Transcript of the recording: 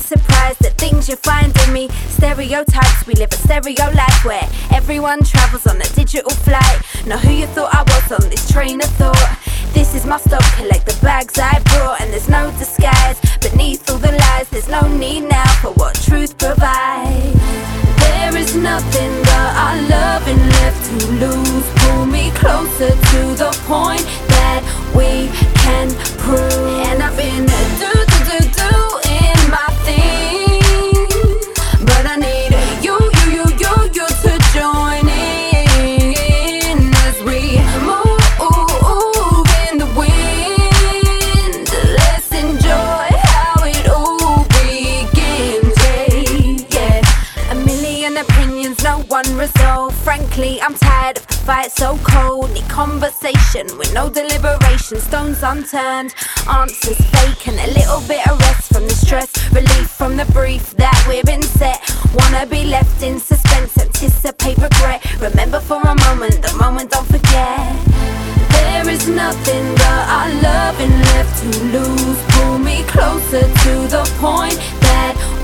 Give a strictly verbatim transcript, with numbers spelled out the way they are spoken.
surprised at things you find in me. Stereotypes, we live a stereo life where everyone travels on a digital flight. Not who you thought I was on this train of thought. This is my stop, collect the bags I brought. And there's no disguise beneath all the lies. There's no need now for what truth provides. There is nothing but our loving left to lose. Pull me closer to the point that we can prove. And I've been a do do do doing my thing, but I need you, you, you, you, you to join in as we move in the wind. Let's enjoy how it all begins. Yeah, yeah. A million opinions, no one resolve. Frankly, I'm tired of the fight so cold. Need conversation with no deliberation. Stones unturned, answers fake, and a little bit of rest from the stress. Relief from the brief that we've been set. Wanna be left in suspense, anticipate regret. Remember for a moment, the moment don't forget. There is nothing but our loving left to lose. Pull me closer to the point that